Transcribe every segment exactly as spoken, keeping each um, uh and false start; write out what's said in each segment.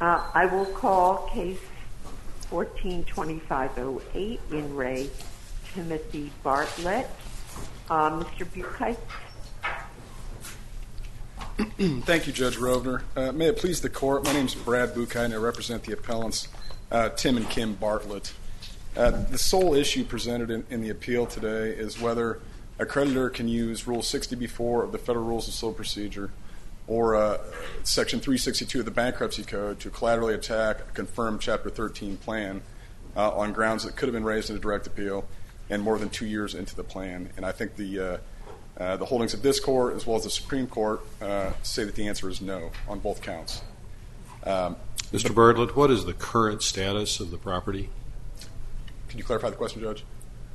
Uh, I will call case fourteen twenty-five oh eight in re Timothy Bartlett. Uh, Mister Buchheit. Thank you, Judge Rovner. Uh, may it please the court, my name is Brad Buchheit and I represent the appellants uh, Tim and Kim Bartlett. Uh, the sole issue presented in, in the appeal today is whether a creditor can use Rule sixty B four of the Federal Rules of Civil Procedure or uh, Section three sixty-two of the Bankruptcy Code to collaterally attack a confirmed Chapter thirteen plan uh, on grounds that could have been raised in a direct appeal and more than two years into the plan. And I think the uh, uh, the holdings of this court as well as the Supreme Court uh, say that the answer is no on both counts. Um, Mister Bartlett, what is the current status of the property? Can you clarify the question, Judge?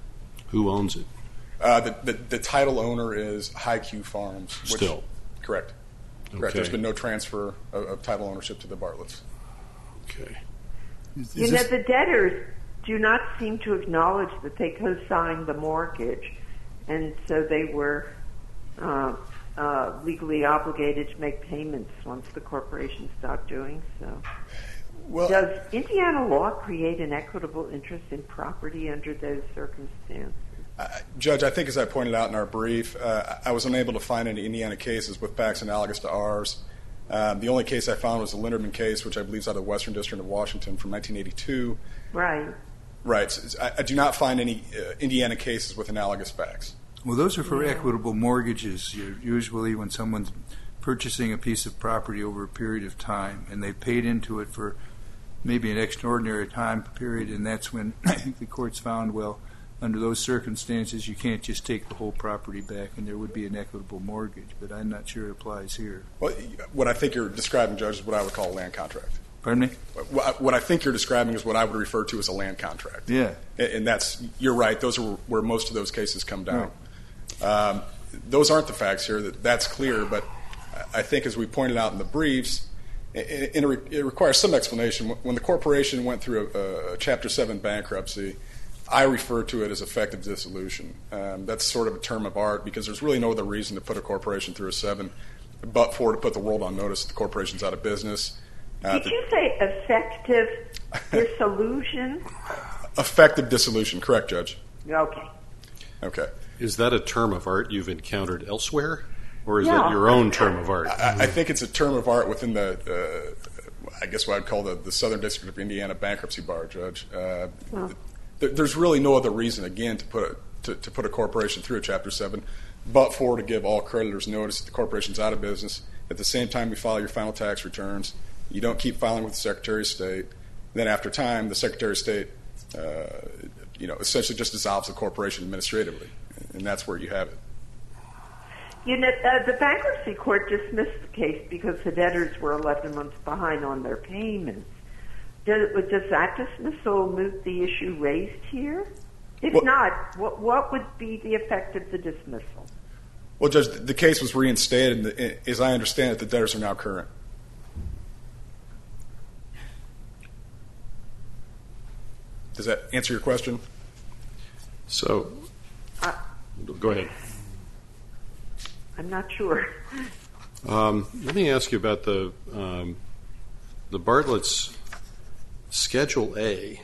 Who owns it? Uh, the, the, the title owner is High Q Farms. Which, Still? Correct. Correct. Okay. There's been no transfer of, of title ownership to the Bartletts. Okay. Is, is You know, this, the debtors do not seem to acknowledge that they co-signed the mortgage, and so they were uh, uh, legally obligated to make payments once the corporation stopped doing so. Well, Does Indiana law create an equitable interest in property under those circumstances? Uh, Judge, I think as I pointed out in our brief, uh, I was unable to find any Indiana cases with facts analogous to ours. Um, the only case I found was the Linderman case, which I believe is out of the Western District of Washington from nineteen eighty-two. Right. Right. So I, I do not find any uh, Indiana cases with analogous facts. well, those are for Yeah. equitable mortgages. Usually when someone's purchasing a piece of property over a period of time and they paid into it for maybe an extraordinary time period, and that's when I think the court's found, well, under those circumstances, you can't just take the whole property back, and there would be an equitable mortgage. But I'm not sure it applies here. Well, what I think you're describing, Judge, is what I would call a land contract. Pardon me? What what I think you're describing is what I would refer to as a land contract. Yeah. And and that's, you're right, those are where most of those cases come down. Um, those aren't the facts here, that, that's clear, but I think as we pointed out in the briefs, it, it, it requires some explanation. When the corporation went through a, a Chapter seven bankruptcy, I refer to it as effective dissolution. Um, that's sort of a term of art because there's really no other reason to put a corporation through a seven but for to put the world on notice that the corporation's out of business. Uh, Did the, you say effective dissolution? Effective dissolution, correct, Judge. Okay. Okay. Is that a term of art you've encountered elsewhere, or is No. that your own term of art? I, I think it's a term of art within the, uh, I guess what I'd call the, the Southern District of Indiana bankruptcy bar, Judge. Uh, Well. th- there's really no other reason, again, to put a, to, to put a corporation through a Chapter seven but for to give all creditors notice that the corporation's out of business. At the same time, you file your final tax returns. You don't keep filing with the Secretary of State. Then after time, the Secretary of State, uh, you know, essentially just dissolves the corporation administratively, and that's where you have it. You know, uh, the bankruptcy court dismissed the case because the debtors were eleven months behind on their payments. Does, does that dismissal move the issue raised here? If Well- not, what, what would be the effect of the dismissal? Well, Judge, the case was reinstated, and the, as I understand it, the debtors are now current. Does that answer your question? So, Uh, go ahead. I'm not sure. Um, let me ask you about the um, the Bartlett's Schedule A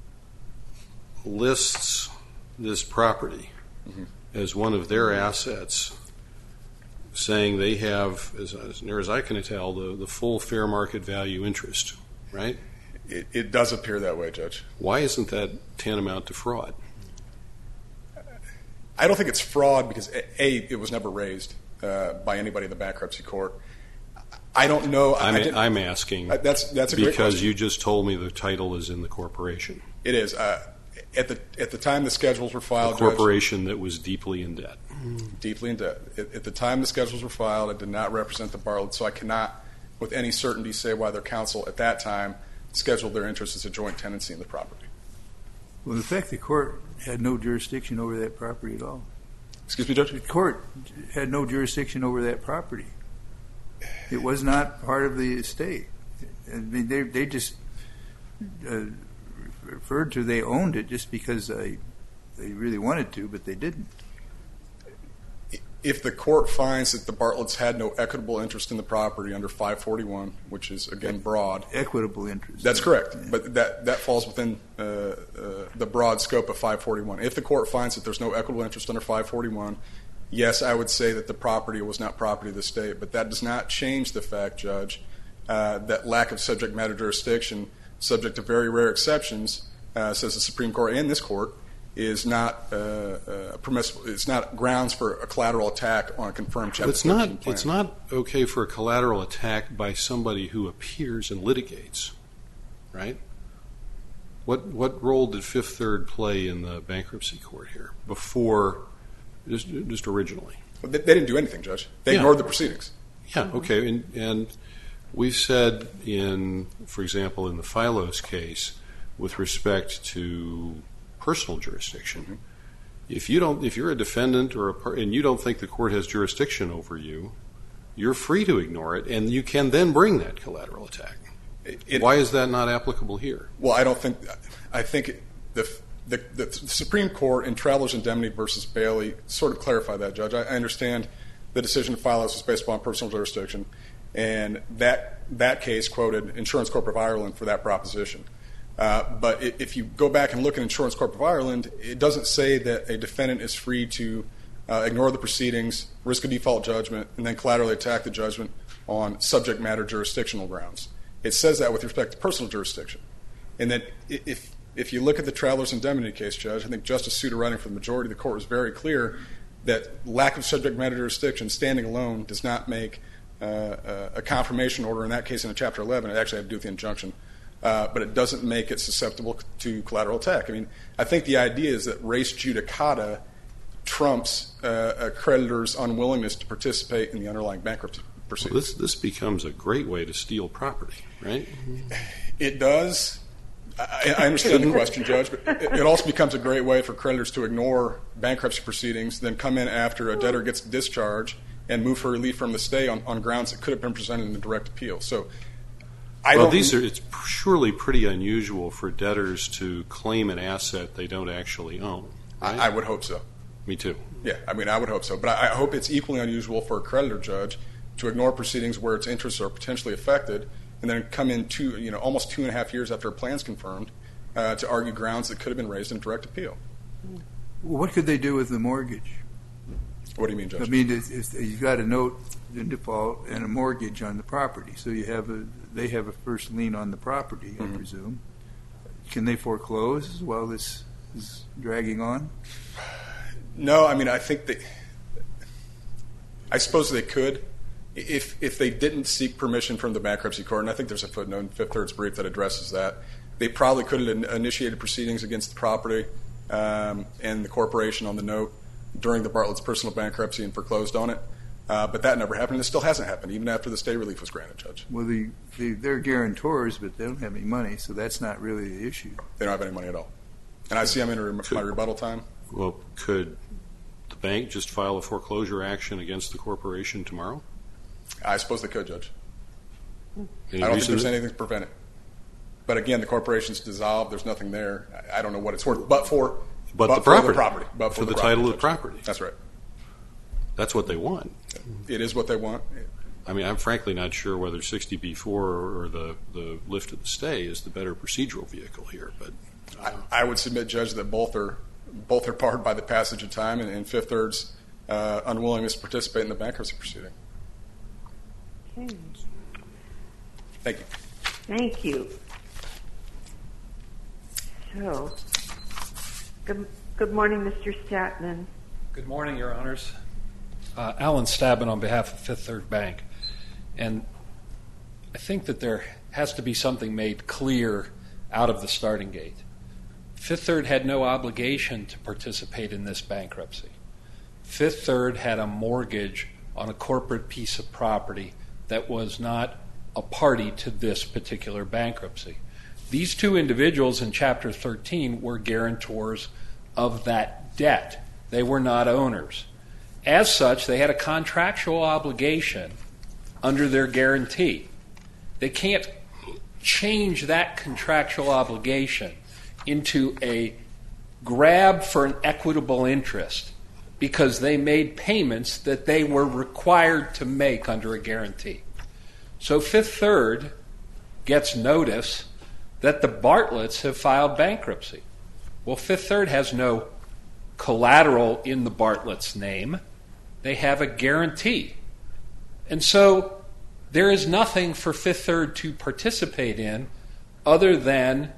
lists this property Mm-hmm. as one of their assets, saying they have, as, as near as I can tell, the, the full fair market value interest, right? It, it does appear that way, Judge. Why isn't that tantamount to fraud? I don't think it's fraud because, A, it was never raised uh, by anybody in the bankruptcy court. I don't know. I I'm, didn't- I'm asking Uh, that's that's a great because question. you just told me the title is in the corporation. It is. Uh, at the at the time the schedules were A filed, corporation that was deeply in debt. Judge, deeply in debt. At, at the time the schedules were filed, it did not represent the Bartlett, so I cannot, with any certainty, say why their counsel at that time scheduled their interest as a joint tenancy in the property. Well, in fact, the court had no jurisdiction over that property at all. Excuse me, Judge? The court had no jurisdiction over that property. It was not part of the estate. I mean, they they just uh, referred to they owned it just because they they really wanted to, but they didn't. if the court finds that the Bartletts had no equitable interest in the property under five forty-one, which is, again, broad. Equitable interest. That's correct. Yeah. But that, that falls within uh, uh, the broad scope of five forty-one. If the court finds that there's no equitable interest under five forty-one, yes, I would say that the property was not property of the state. But that does not change the fact, Judge, uh, that lack of subject matter jurisdiction, subject to very rare exceptions, uh, says the Supreme Court and this court, is not uh, uh, permissible. It's not grounds for a collateral attack on a confirmed Chapter it's not. thirteen plan. It's not okay for a collateral attack by somebody who appears and litigates, right? What what role did Fifth Third play in the bankruptcy court here before, just just originally? Well, they, they didn't do anything, Judge. They Yeah. ignored the proceedings. Yeah. Okay. And and we've said in, for example, in the Phylos case, with respect to personal jurisdiction, mm-hmm. if you don't, if you're a defendant or a par- and you don't think the court has jurisdiction over you, you're free to ignore it, and you can then bring that collateral attack. It, it, Why is that not applicable here? Well, I don't think. I think the the, the Supreme Court in Travelers Indemnity versus Bailey sort of clarified that, Judge. I, I understand the decision of Phylos was based upon personal jurisdiction, and that that case quoted Insurance Corp of Ireland for that proposition. Uh, but if you go back and look at Insurance Corp of Ireland, it doesn't say that a defendant is free to uh, ignore the proceedings, risk a default judgment, and then collaterally attack the judgment on subject matter jurisdictional grounds. It says that with respect to personal jurisdiction. And then if if you look at the Travelers Indemnity case, Judge, I think Justice Souter writing for the majority of the court was very clear that lack of subject matter jurisdiction standing alone does not make uh, a confirmation order, in that case in a Chapter eleven. It actually had to do with the injunction. Uh, but it doesn't make it susceptible to collateral attack. I mean, I think the idea is that res judicata trumps uh, a creditor's unwillingness to participate in the underlying bankruptcy proceedings. Well, this, this becomes a great way to steal property, right? It does. I, I understand the question, Judge, but it, it also becomes a great way for creditors to ignore bankruptcy proceedings, then come in after a debtor gets discharged and move for relief from the stay on, on grounds that could have been presented in a direct appeal. So I well, don't, these are, it's surely pretty unusual for debtors to claim an asset they don't actually own. Right? I, I would hope so. Me too. Yeah, I mean, I would hope so. But I, I hope it's equally unusual for a creditor, Judge, to ignore proceedings where its interests are potentially affected and then come in two, you know, almost two and a half years after a plan's confirmed uh, to argue grounds that could have been raised in direct appeal. Well, what could they do with the mortgage? What do you mean, Judge? I mean, it's, it's, you've got a note in default and a mortgage on the property, so you have a they have a first lien on the property, I mm-hmm. presume. Can they foreclose while this is dragging on? No, I mean, I think they. I suppose they could, if if they didn't seek permission from the bankruptcy court, and I think there's a footnote in Fifth Third's brief that addresses that. They probably could have initiated proceedings against the property um, and the corporation on the note during the Bartlett's personal bankruptcy and foreclosed on it. Uh, but that never happened, and it still hasn't happened, even after the stay relief was granted, Judge. Well, the, the, they're guarantors, but they don't have any money, so that's not really the issue. They don't have any money at all. And I see I'm in re- my rebuttal time. Well, could the bank just file a foreclosure action against the corporation tomorrow? I suppose they could, Judge. Any I don't think reason there's that- anything to prevent it. But again, the corporation's dissolved. There's nothing there. I I don't know what it's worth, but for But, but the for property. the property, but for, for the, the title of the property, property. That's right. That's what they want. It is what they want. I mean, I'm frankly not sure whether sixty B four or the, the lift of the stay is the better procedural vehicle here. But I, I would submit, Judge, that both are both are barred by the passage of time and, and Fifth Third's uh, unwillingness to participate in the bankruptcy proceeding. Okay. Thank you. Thank you. So, good, good morning, Mister Statman. Good morning, Your Honors. Uh, Alan Stabin on behalf of Fifth Third Bank. And I think that there has to be something made clear out of the starting gate. Fifth Third had no obligation to participate in this bankruptcy. Fifth Third had a mortgage on a corporate piece of property that was not a party to this particular bankruptcy. These two individuals in Chapter thirteen were guarantors of that debt. They were not owners. As such, they had a contractual obligation under their guarantee. They can't change that contractual obligation into a grab for an equitable interest because they made payments that they were required to make under a guarantee. So Fifth Third gets notice that the Bartletts have filed bankruptcy. Well, Fifth Third has no collateral in the Bartlett's name. They have a guarantee. And so there is nothing for Fifth Third to participate in other than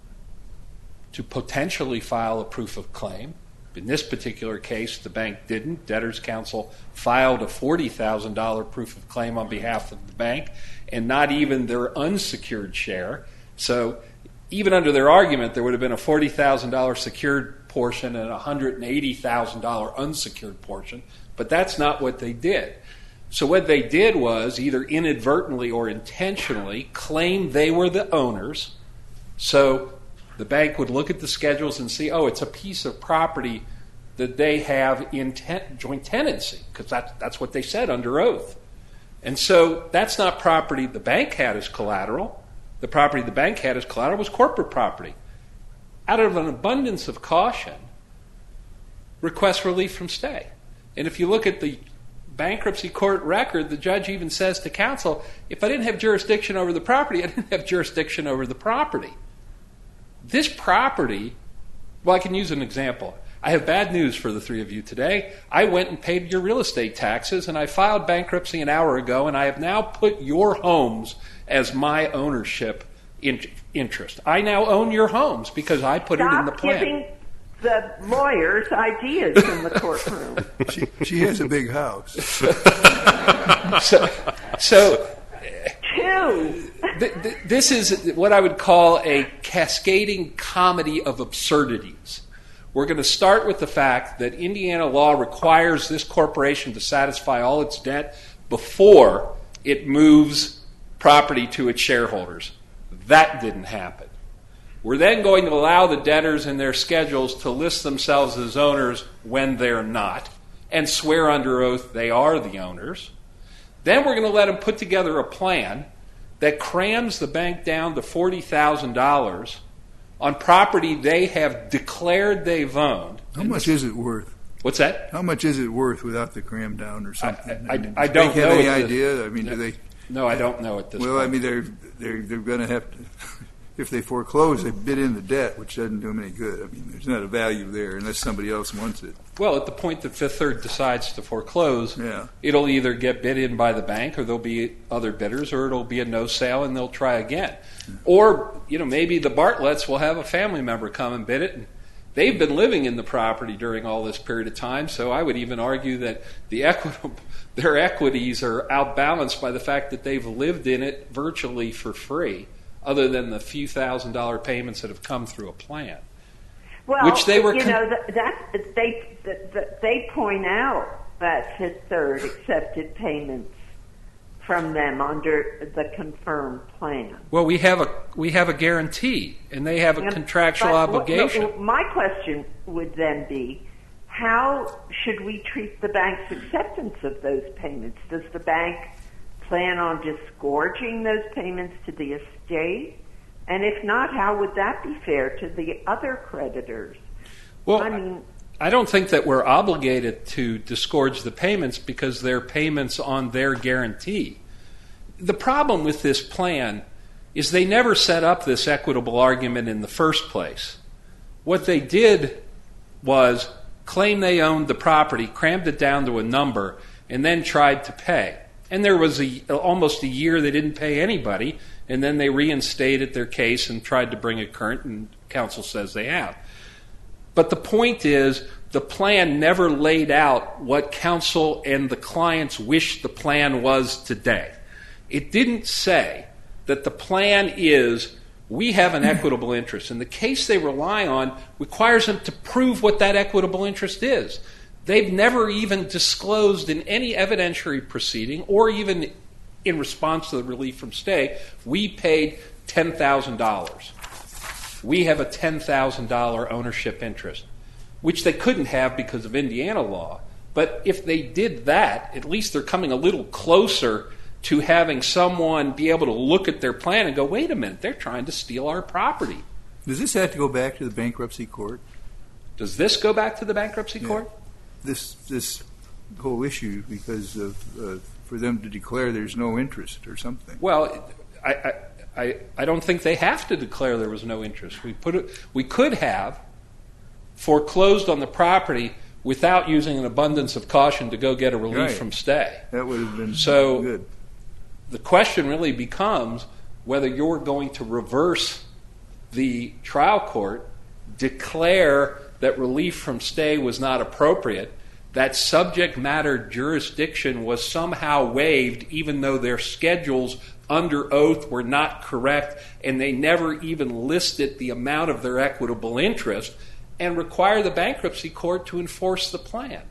to potentially file a proof of claim. In this particular case, the bank didn't. Debtors' counsel filed a forty thousand dollars proof of claim on behalf of the bank, and not even their unsecured share. So even under their argument, there would have been a forty thousand dollars secured portion and a one hundred eighty thousand dollars unsecured portion, but that's not what they did. So what they did was, either inadvertently or intentionally, claim they were the owners. So the bank would look at the schedules and see, oh, it's a piece of property that they have in ten- joint tenancy, because that, that's what they said under oath. And so that's not property the bank had as collateral. The property the bank had as collateral was corporate property. Out of an abundance of caution, request relief from stay. And if you look at the bankruptcy court record, the judge even says to counsel, if I didn't have jurisdiction over the property, I didn't have jurisdiction over the property. This property, well, I can use an example. I have bad news for the three of you today. I went and paid your real estate taxes, and I filed bankruptcy an hour ago, and I have now put your homes as my ownership in- interest. I now own your homes because I put Stop it in the plan. giving the lawyers ideas in the courtroom. She, she has a big house. so, so Two. th- th- this is what I would call a cascading comedy of absurdities. We're going to start with the fact that Indiana law requires this corporation to satisfy all its debt before it moves property to its shareholders. That didn't happen. We're then going to allow the debtors in their schedules to list themselves as owners when they're not, and swear under oath they are the owners. Then we're going to let them put together a plan that crams the bank down to forty thousand dollars on property they have declared they've owned. How much is it worth? What's that? How much is it worth without the cram down or something? I- I- mean, I does don't the bank have know any if the- idea? I mean, do they? No, I don't know at this Well, point. I mean, they're they're they're going to have to. If they foreclose, they bid in the debt, which doesn't do them any good. I mean, there's not a value there unless somebody else wants it. Well, at the point that Fifth Third decides to foreclose, Yeah. it'll either get bid in by the bank, or there'll be other bidders, or it'll be a no sale and they'll try again. Or, you know, maybe the Bartletts will have a family member come and bid it. And they've been living in the property during all this period of time, so I would even argue that the equitable, their equities are outbalanced by the fact that they've lived in it virtually for free, other than the few thousand dollar payments that have come through a plan. Well, Which they were you con- know, that, that they that, that they point out that Fifth Third accepted payments from them under the confirmed plan. Well, we have a we have a guarantee, and they have a And- contractual but, obligation. well, my question would then be, how should we treat the bank's acceptance of those payments? Does the bank plan on disgorging those payments to the estate? And if not, how would that be fair to the other creditors? Well, I mean, I don't think that we're obligated to disgorge the payments because they're payments on their guarantee. The problem with this plan is they never set up this equitable argument in the first place. What they did was claim they owned the property, crammed it down to a number, and then tried to pay. And there was a, almost a year they didn't pay anybody, and then they reinstated their case and tried to bring it current, and counsel says they have. But the point is, the plan never laid out what counsel and the clients wished the plan was today. It didn't say that the plan is, we have an equitable interest, and the case they rely on requires them to prove what that equitable interest is. They've never even disclosed in any evidentiary proceeding, or even in response to the relief from stay, we paid ten thousand dollars. We have a ten thousand dollars ownership interest, which they couldn't have because of Indiana law. But if they did that, at least they're coming a little closer to having someone be able to look at their plan and go, wait a minute, they're trying to steal our property. Does this have to go back to the bankruptcy court? Does this go back to the bankruptcy Yeah. court? this this whole issue because of uh, for them to declare there's no interest or something. Well, I, I, I, I don't think they have to declare there was no interest. We put it, we could have foreclosed on the property without using an abundance of caution to go get a relief Right. from stay. That would have been So good. the question really becomes whether you're going to reverse the trial court, declare that relief from stay was not appropriate, that subject matter jurisdiction was somehow waived even though their schedules under oath were not correct and they never even listed the amount of their equitable interest, and require the bankruptcy court to enforce the plan.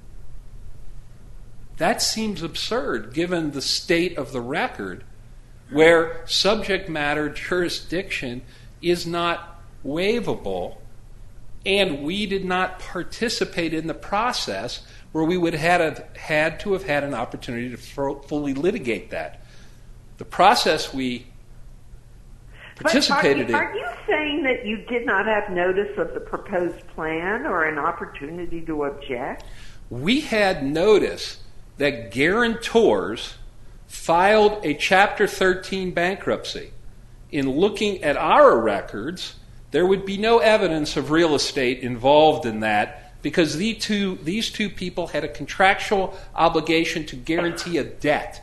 That seems absurd given the state of the record where subject matter jurisdiction is not waivable, and we did not participate in the process where we would have had, a, had to have had an opportunity to fully litigate that. The process we participated but are you, in... Are you saying that you did not have notice of the proposed plan or an opportunity to object? We had notice that guarantors filed a Chapter thirteen bankruptcy. In looking at our records, there would be no evidence of real estate involved in that because the two, these two people had a contractual obligation to guarantee a debt.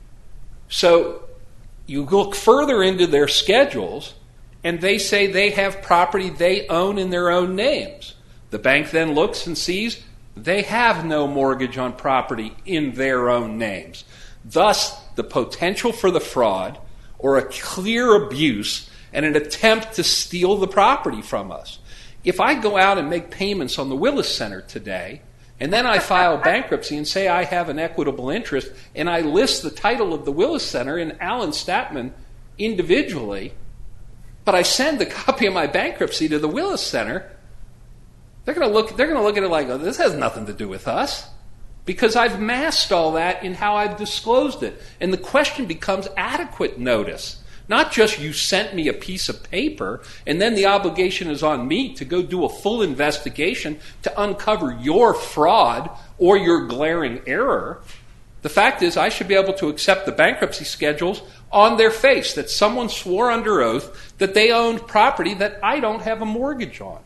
So you look further into their schedules, and they say they have property they own in their own names. The bank then looks and sees they have no mortgage on property in their own names. Thus, the potential for the fraud or a clear abuse and an attempt to steal the property from us. If I go out and make payments on the Willis Center today, and then I file bankruptcy and say I have an equitable interest, and I list the title of the Willis Center and Alan Statman individually, but I send the copy of my bankruptcy to the Willis Center, they're going to look, they're going to look at it like, oh, this has nothing to do with us, because I've masked all that in how I've disclosed it. And the question becomes adequate notice. Not just you sent me a piece of paper and then the obligation is on me to go do a full investigation to uncover your fraud or your glaring error. The fact is I should be able to accept the bankruptcy schedules on their face, that someone swore under oath that they owned property that I don't have a mortgage on.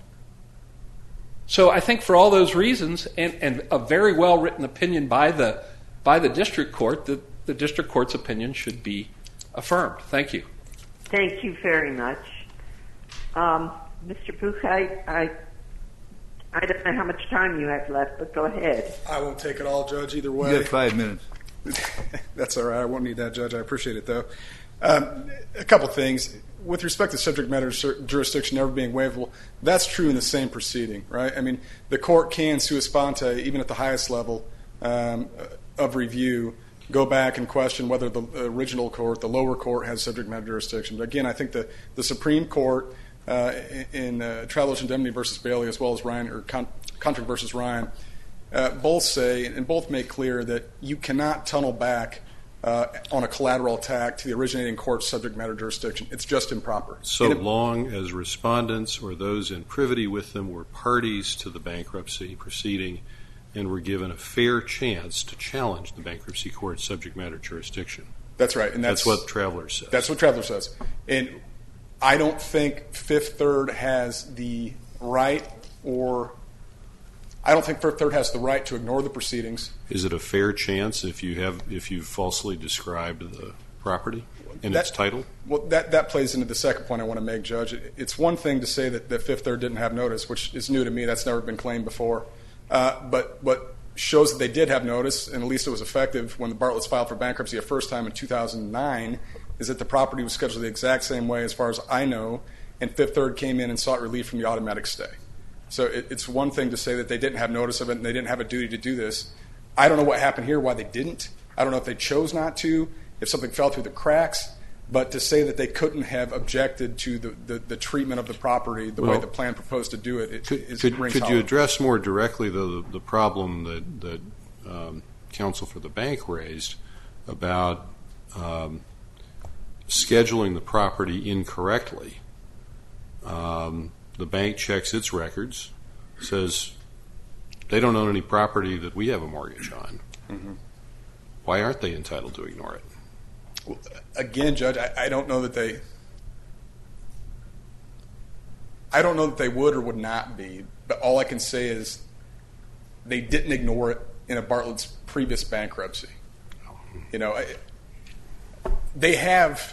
So I think for all those reasons, and, and a very well-written opinion by the, by the district court, the, the district court's opinion should be affirmed. Thank you. Thank you very much. Um, Mister Buch, I, I, I don't know how much time you have left, but go ahead. I won't take it all, Judge, either way. You got five minutes. That's all right. I won't need that, Judge. I appreciate it, though. Um, a couple things. With respect to subject matter jurisdiction never being waivable, that's true in the same proceeding, right? I mean, the court can, sua sponte, even at the highest level um, of review, go back and question whether the original court, the lower court, has subject matter jurisdiction. But again, I think the, the Supreme Court uh, in uh, Travelers Indemnity versus Bailey, as well as Ryan or Con- Contract versus Ryan, uh, both say and both make clear that you cannot tunnel back uh, on a collateral attack to the originating court's subject matter jurisdiction. It's just improper. So it, long as respondents or those in privity with them were parties to the bankruptcy proceeding and were given a fair chance to challenge the bankruptcy court's subject matter jurisdiction. That's right. And that's, that's what Traveler says. That's what Traveler says. And I don't think Fifth Third has the right or I don't think Fifth Third has the right to ignore the proceedings. Is it a fair chance if you have if you falsely described the property and that, its title? Well, that, that plays into the second point I want to make, Judge. It's one thing to say that, that Fifth Third didn't have notice, which is new to me. That's never been claimed before. Uh, but what shows that they did have notice, and at least it was effective when the Bartlett's filed for bankruptcy a first time in two thousand nine, is that the property was scheduled the exact same way as far as I know, and Fifth Third came in and sought relief from the automatic stay. So it, it's one thing to say that they didn't have notice of it and they didn't have a duty to do this. I don't know what happened here, why they didn't. I don't know if they chose not to, if something fell through the cracks. But to say that they couldn't have objected to the, the, the treatment of the property the well, way the plan proposed to do it, it could, is could, could hollow. you address more directly, though, the, the problem that, that um, counsel for the bank raised about um, scheduling the property incorrectly? Um, the bank checks its records, says They don't own any property that we have a mortgage on. Mm-hmm. Why aren't they entitled to ignore it? Well, again, Judge, I, I don't know that they. I don't know that they would or would not be, but all I can say is they didn't ignore it in a Bartlett's previous bankruptcy. You know, I, they have.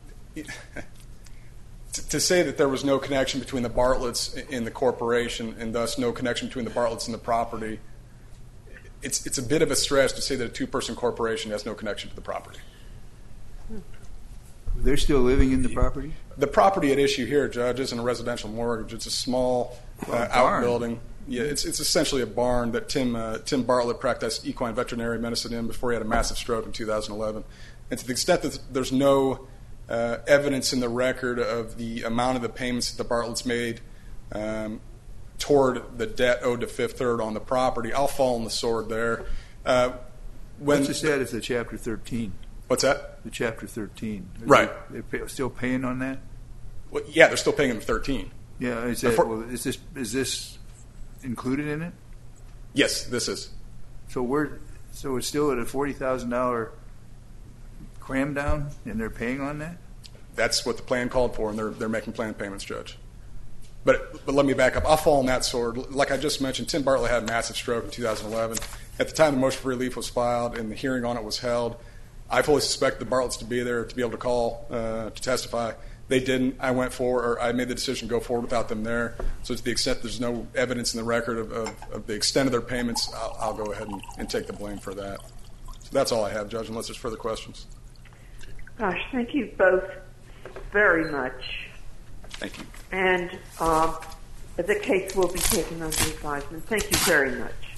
To say that there was no connection between the Bartletts and the corporation, and thus no connection between the Bartletts and the property, it's it's a bit of a stretch to say that a two-person corporation has no connection to the property. They're still living in the property? The property at issue here, Judge, isn't a residential mortgage. It's a small uh, outbuilding. Yeah, it's it's essentially a barn that Tim uh, Tim Bartlett practiced equine veterinary medicine in before he had a massive stroke in two thousand eleven. And to the extent that there's no uh, evidence in the record of the amount of the payments that the Bartletts made um, toward the debt owed to Fifth Third on the property, I'll fall on the sword there. Uh, when What's the status of Chapter thirteen? What's that? The Chapter thirteen. Are Right. They, they're pay, still paying on that? Well, yeah, they're still paying him thirteen. Yeah. Is, that, For- well, is this is this included in it? Yes, this is. So we're so it's still at a forty thousand dollar cram down, and they're paying on that. That's what the plan called for, and they're they're making plan payments, Judge. But but let me back up. I'll fall on that sword. Like I just mentioned, Tim Bartlett had a massive stroke in two thousand eleven. At the time the motion for relief was filed and the hearing on it was held, I fully suspect the Bartletts to be there to be able to call uh, to testify. They didn't. I went for, or I made the decision to go forward without them there. So to the extent there's no evidence in the record of, of, of the extent of their payments, I'll, I'll go ahead and, and take the blame for that. So that's all I have, Judge, unless there's further questions. Gosh, thank you both very much. Thank you. And um, the case will be taken under advisement. Thank you very much.